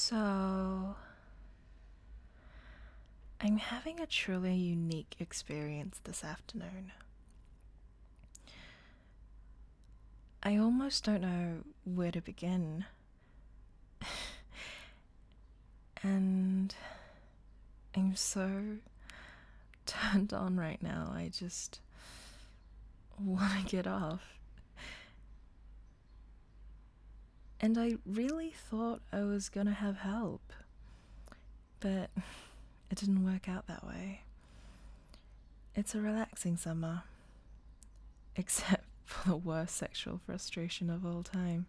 So, I'm having a truly unique experience this afternoon. I almost don't know where to begin. And I'm so turned on right now. I just want to get off. And I really thought I was gonna have help, but it didn't work out that way. It's a relaxing summer, except for the worst sexual frustration of all time.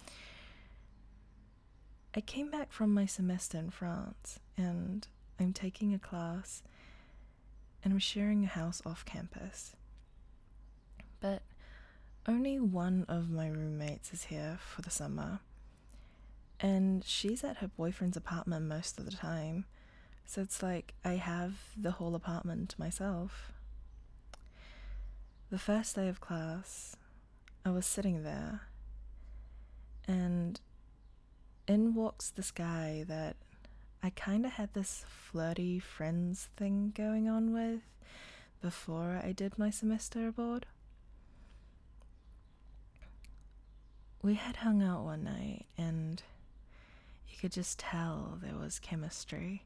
I came back from my semester in France, and I'm taking a class, and I'm sharing a house off campus. But only one of my roommates is here for the summer, and she's at her boyfriend's apartment most of the time, so it's like I have the whole apartment to myself. The first day of class, I was sitting there, and in walks this guy that I kind of had this flirty friends thing going on with before I did my semester abroad. We had hung out one night, and you could just tell there was chemistry.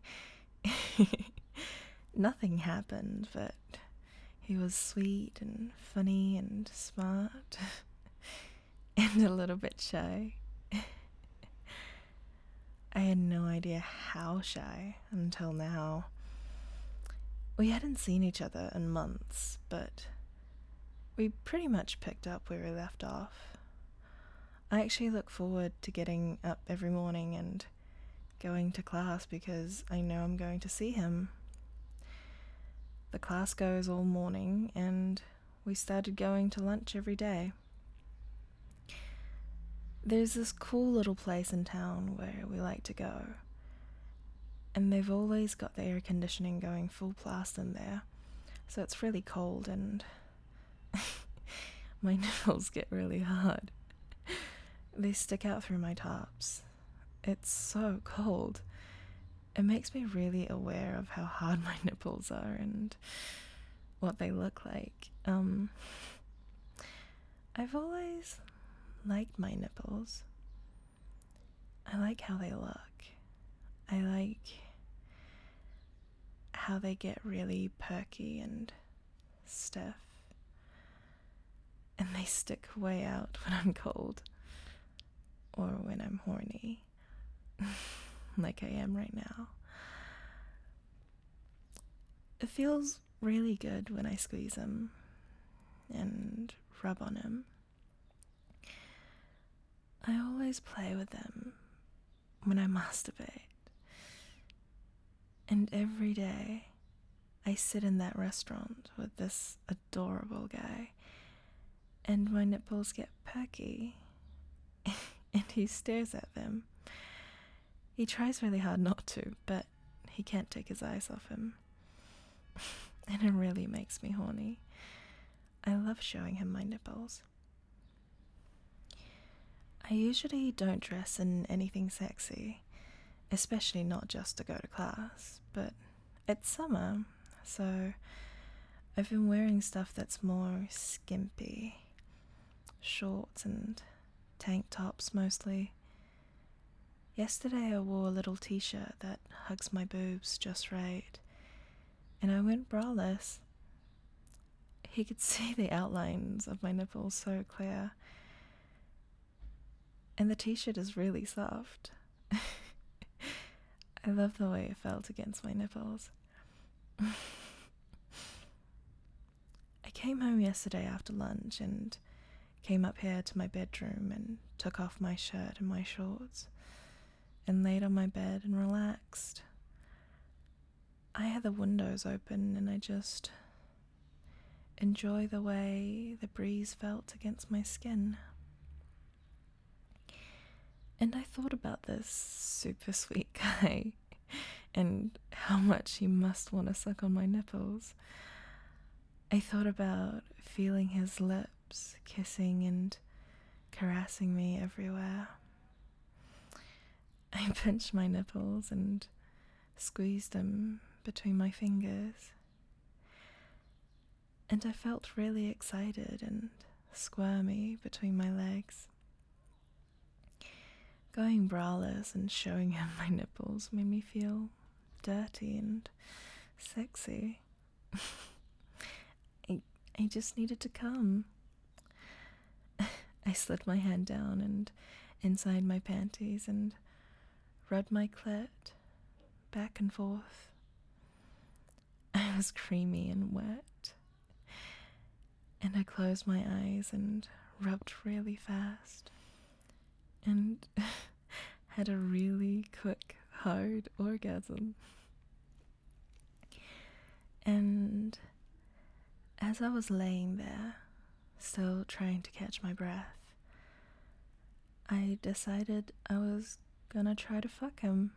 Nothing happened, but he was sweet and funny and smart and a little bit shy. I had no idea how shy until now. We hadn't seen each other in months, but we pretty much picked up where we left off. I actually look forward to getting up every morning and going to class because I know I'm going to see him. The class goes all morning, and we started going to lunch every day. There's this cool little place in town where we like to go, and they've always got the air conditioning going full blast in there, so it's really cold and my nipples get really hard. They stick out through my tops. It's so cold. It makes me really aware of how hard my nipples are and what they look like. I've always liked my nipples. I like how they look. I like how they get really perky and stiff. And they stick way out when I'm cold. Or when I'm horny. Like I am right now. It feels really good when I squeeze him and rub on him. I always play with them when I masturbate. And every day I sit in that restaurant with this adorable guy, and my nipples get perky, and he stares at them. He tries really hard not to, but he can't take his eyes off him. And it really makes me horny. I love showing him my nipples. I usually don't dress in anything sexy, especially not just to go to class, but it's summer, so I've been wearing stuff that's more skimpy. Shorts and tank tops mostly. Yesterday I wore a little t-shirt that hugs my boobs just right, and I went braless. He could see the outlines of my nipples so clear, and the t-shirt is really soft. I love the way it felt against my nipples. I came home yesterday after lunch and came up here to my bedroom and took off my shirt and my shorts and laid on my bed and relaxed. I had the windows open and I just enjoy the way the breeze felt against my skin. And I thought about this super sweet guy and how much he must want to suck on my nipples. I thought about feeling his lips kissing and caressing me everywhere. I pinched my nipples and squeezed them between my fingers, and I felt really excited and squirmy between my legs. Going braless and showing him my nipples made me feel dirty and sexy. I just needed to come. I slid my hand down and inside my panties and rubbed my clit back and forth. I was creamy and wet, and I closed my eyes and rubbed really fast and had a really quick, hard orgasm. And as I was laying there, still trying to catch my breath, I decided I was gonna try to fuck him.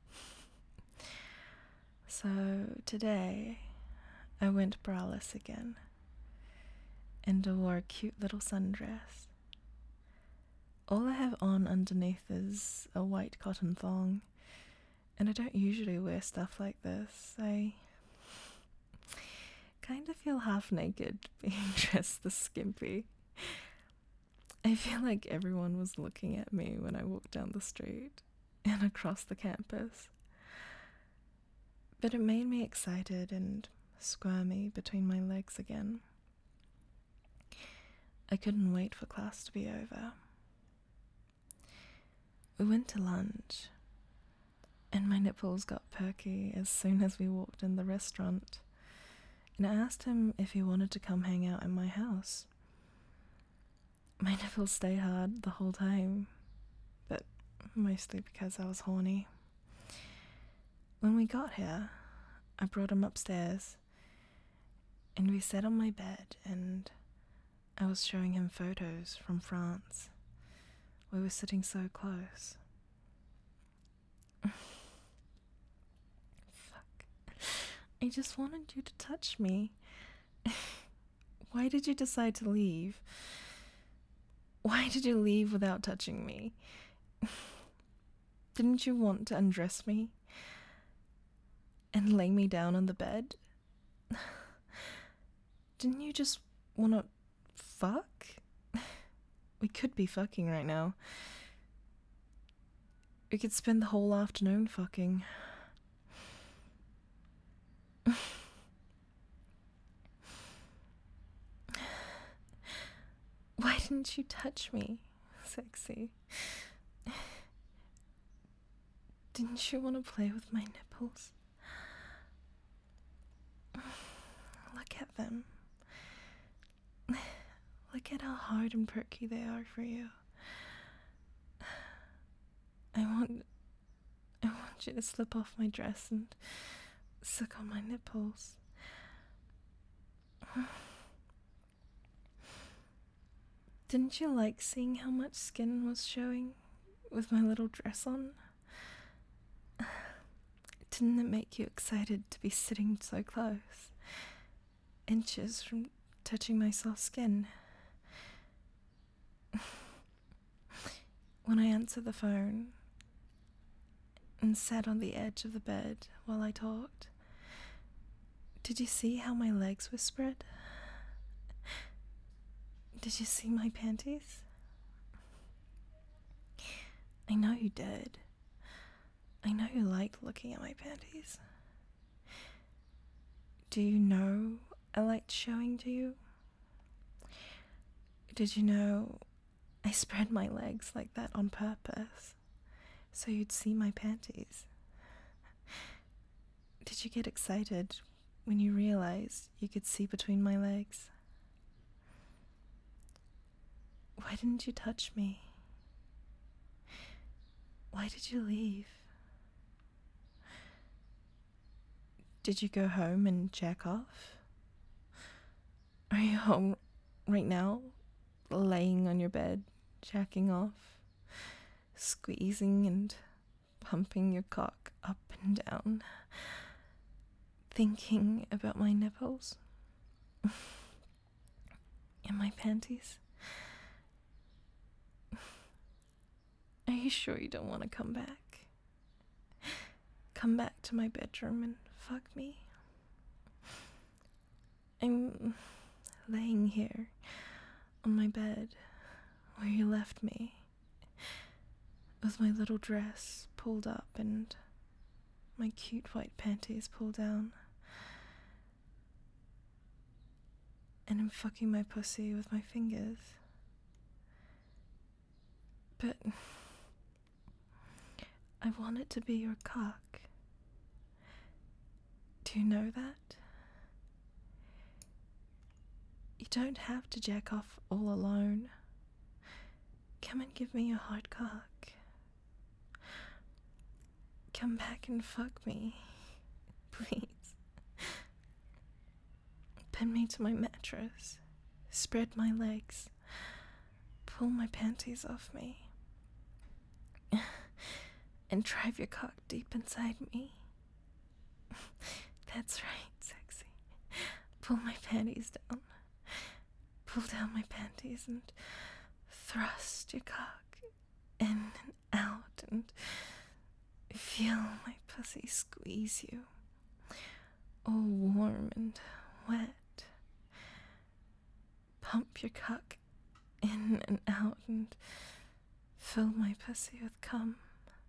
So today, I went braless again and wore a cute little sundress. All I have on underneath is a white cotton thong, and I don't usually wear stuff like this. I kind of feel half naked being dressed this skimpy. I feel like everyone was looking at me when I walked down the street and across the campus. But it made me excited and squirmy between my legs again. I couldn't wait for class to be over. We went to lunch, and my nipples got perky as soon as we walked in the restaurant, and I asked him if he wanted to come hang out in my house. My nipples stayed hard the whole time, but mostly because I was horny. When we got here, I brought him upstairs, and we sat on my bed, and I was showing him photos from France. We were sitting so close. Fuck. I just wanted you to touch me. Why did you decide to leave? Why did you leave without touching me? Didn't you want to undress me and lay me down on the bed? Didn't you just want to fuck? We could be fucking right now. We could spend the whole afternoon fucking. Why didn't you touch me, sexy? Didn't you want to play with my nipples? Look at them. Look at how hard and perky they are for you. I want you to slip off my dress and suck on my nipples. Didn't you like seeing how much skin was showing with my little dress on? Didn't it make you excited to be sitting so close, inches from touching my soft skin? When I answered the phone and sat on the edge of the bed while I talked, did you see how my legs were spread? Did you see my panties? I know you did. I know you liked looking at my panties. Do you know I liked showing to you? Did you know I spread my legs like that on purpose so you'd see my panties? Did you get excited when you realized you could see between my legs? Why didn't you touch me? Why did you leave? Did you go home and jack off? Are you home right now, laying on your bed, jacking off, squeezing and pumping your cock up and down, thinking about my nipples and my panties? Are you sure you don't want to come back? come back to my bedroom and fuck me. I'm laying here on my bed where you left me, with my little dress pulled up and my cute white panties pulled down. And I'm fucking my pussy with my fingers. But I want it to be your cock. Do you know that? You don't have to jack off all alone. Come and give me your hard cock. Come back and fuck me, please. Pin me to my mattress, spread my legs, pull my panties off me, and drive your cock deep inside me. That's right, sexy. Pull my panties down, pull down my panties, and thrust your cock in and out, and feel my pussy squeeze you, all warm and wet. Pump your cock in and out and fill my pussy with cum.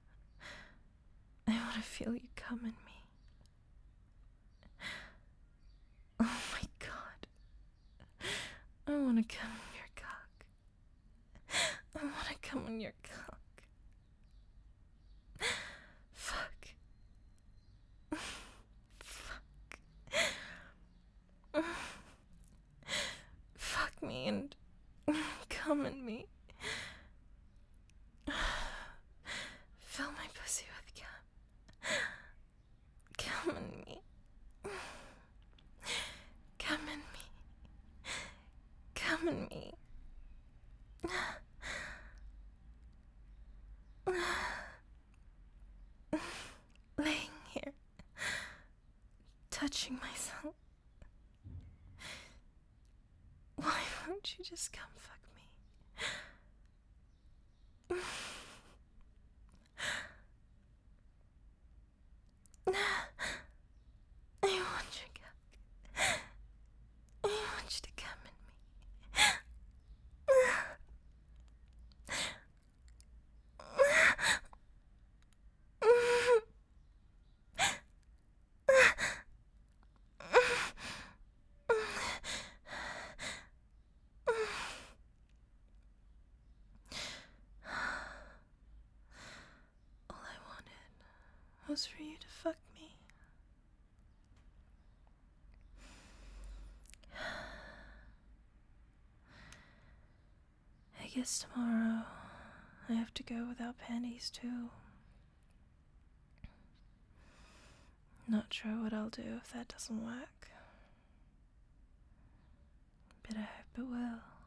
I want to feel you cum in me. Oh my god. I want to cum in your cock. I want to cum in your cock. Fuck. Fuck. Fuck me and cum in me. Fill my pussy with cum. Cum in me. Cum in me. Cum in me. Laying here, touching myself. Why won't you just come fuck me? I want your cock. I want you to come in me. All I wanted was for you to fuck me. I guess tomorrow I have to go without panties too. Not sure what I'll do if that doesn't work, but I hope it will.